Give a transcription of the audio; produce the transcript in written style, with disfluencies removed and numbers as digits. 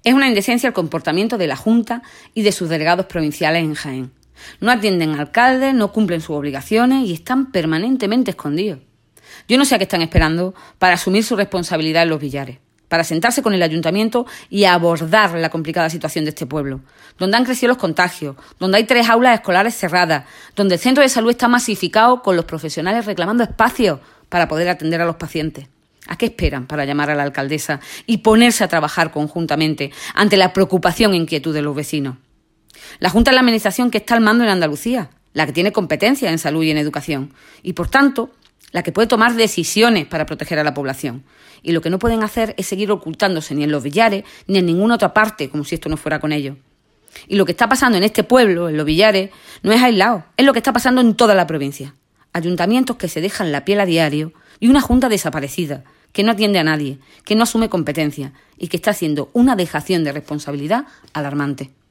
Es una indecencia el comportamiento de la Junta y de sus delegados provinciales en Jaén. No atienden a alcaldes, no cumplen sus obligaciones y están permanentemente escondidos. Yo no sé a qué están esperando para asumir su responsabilidad en Los Villares, para sentarse con el ayuntamiento y abordar la complicada situación de este pueblo, donde han crecido los contagios, donde hay 3 aulas escolares cerradas, donde el centro de salud está masificado con los profesionales reclamando espacios para poder atender a los pacientes. ¿A qué esperan para llamar a la alcaldesa y ponerse a trabajar conjuntamente ante la preocupación e inquietud de los vecinos? La Junta es la administración que está al mando en Andalucía, la que tiene competencias en salud y en educación, y por tanto, la que puede tomar decisiones para proteger a la población. Y lo que no pueden hacer es seguir ocultándose ni en Los Villares ni en ninguna otra parte, como si esto no fuera con ellos. Y lo que está pasando en este pueblo, en Los Villares, no es aislado, es lo que está pasando en toda la provincia. Ayuntamientos que se dejan la piel a diario y una Junta desaparecida, que no atiende a nadie, que no asume competencia y que está haciendo una dejación de responsabilidad alarmante.